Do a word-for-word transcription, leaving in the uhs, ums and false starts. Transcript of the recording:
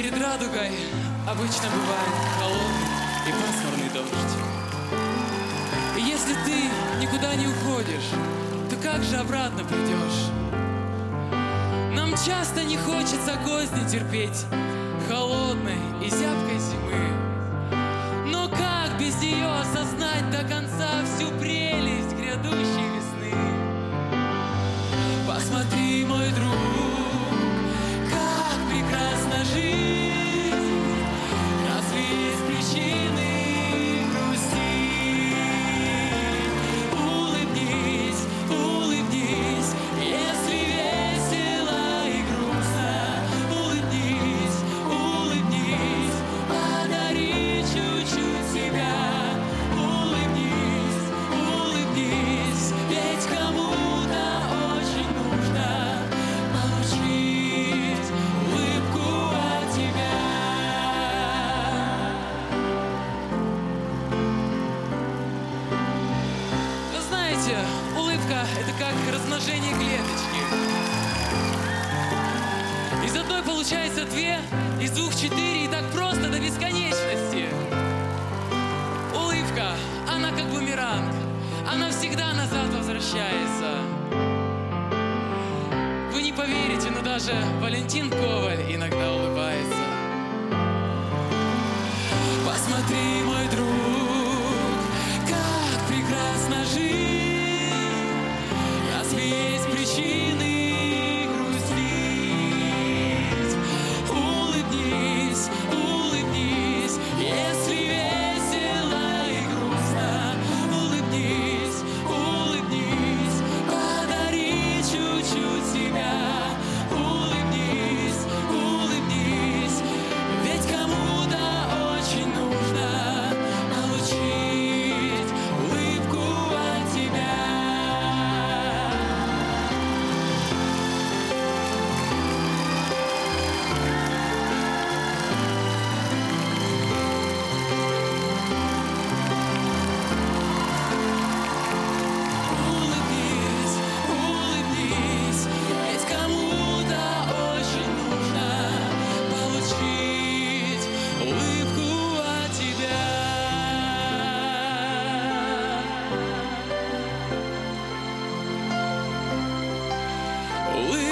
Перед радугой обычно бывает холодный и пасмурный дождь. И если ты никуда не уходишь, то как же обратно придешь? Нам часто не хочется козни терпеть холодной и зябкой зимы. Но как без нее осознать до конца всю прелесть грядущей весны? Посмотри, мой друг, как прекрасна жизнь. Разве есть причины грустить? Улыбнись, улыбнись, если весело и грустно. Улыбнись, улыбнись, подари чуть-чуть себя. Улыбнись, улыбнись, ведь кому-то очень нужно получить улыбку от тебя. Вы знаете, улыбка — это как размножение клеточки. Из одной получается две, из двух четыре, и так просто до бесконечности. Улыбка, она как бумеранг, она всегда назад возвращается. Вы не поверите, но даже Валентин Коваль иногда улыбается. Посмотри, мой друг, как прекрасна жизнь. Разве есть причины грустить? Улыбнись, улыбнись, если весело и грустно. Улыбнись, улыбнись, подари чуть-чуть себя. Улыбнись, улыбнись, ведь кому-то очень нужно получить улыбку от тебя. Улыбнись, улыбнись, ведь кому-то очень нужно получить улыбку от тебя. Улыбка